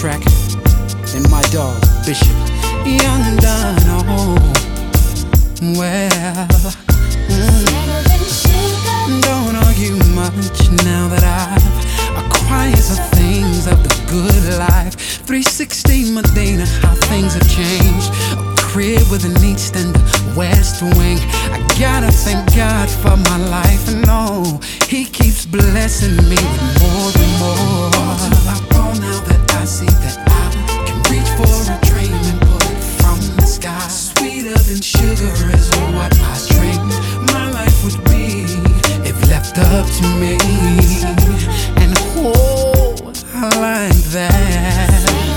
track. And my dog, Bishop, Young Dun. Oh, well, don't argue much now that I've acquired the things of the good life. 360 Medina, how things have changed. A crib with an east and a west wing. I gotta thank God for my life, and no, He keeps blessing me with more and more. All now that I see that I can reach for a dream and pull it from the sky. Sweeter than sugar is what I drink. My life would be if left up to me. And oh, I like that.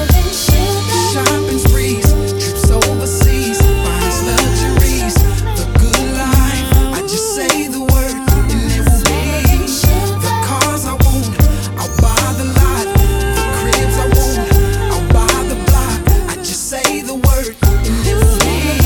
Shopping sprees, trips overseas, finest luxuries, the good life. I just say the word and it will be. The cars I want, I'll buy the lot. The cribs I want, I'll buy the block. I just say the word and it will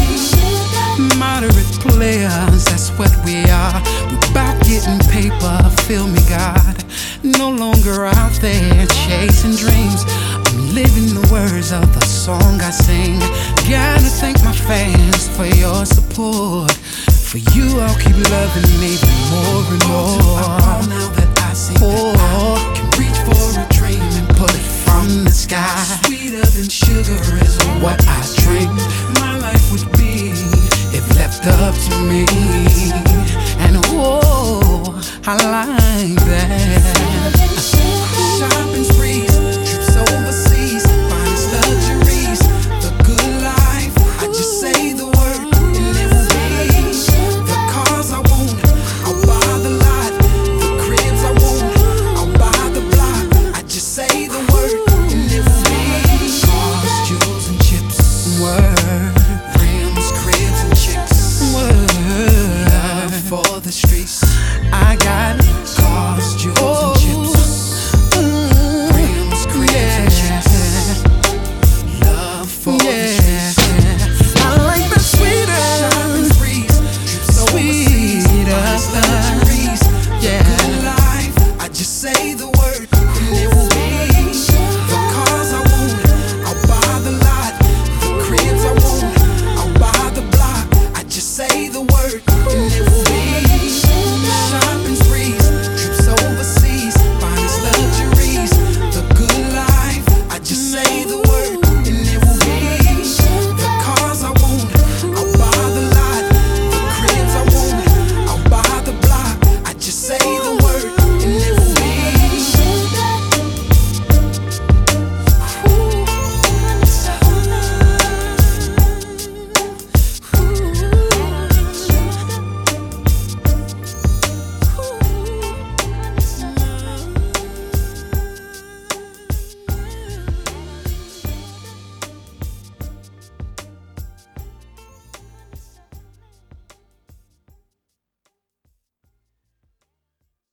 be. Moderate players, that's what we are. We're about getting paper, feel me, God. No longer out there chasing dreams. I'm living the words of the song I sing. Gotta thank my fans for your support. For you I'll keep loving even more and more. Now that I see that I can reach for a dream and pull it from the sky. Sweeter than sugar is what I drink. My life would be if left up to me. And oh, I like that. Shopping sprees, trips overseas, finest luxuries, the good life. I just say the word and it will be. The cars I want, I'll buy the lot. The cribs I want, I'll buy the block. I just say the word and it will be. Cars, jewels and chips, word. Rims, cribs and chicks, word. Love for the streets. I got cars, jewels and chips. Rims, cribs and chicks. Love for